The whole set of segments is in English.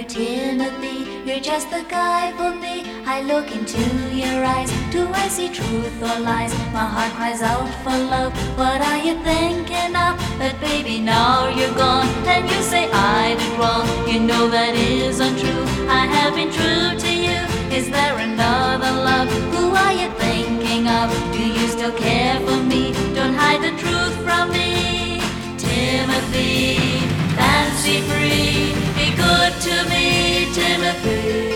you, Timothy, you're just the guy for me. I look into your eyes, do I see truth or lies? My heart cries out for love, what are you thinking of? But baby, now you're gone, and you say I did wrong. You know that isn't true, I have been true to you. Is there another love? Who are you thinking of? Do you still care for me? Don't hide the truth from me. Timothy, fancy free, be good to me, Timothy.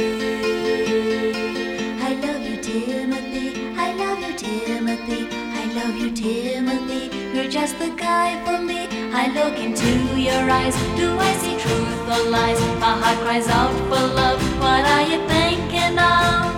I love you, Timothy, I love you, Timothy, I love you, Timothy, you're just the guy for me. I look into your eyes, do I see truth or lies? My heart cries out for love, what are you thinking of?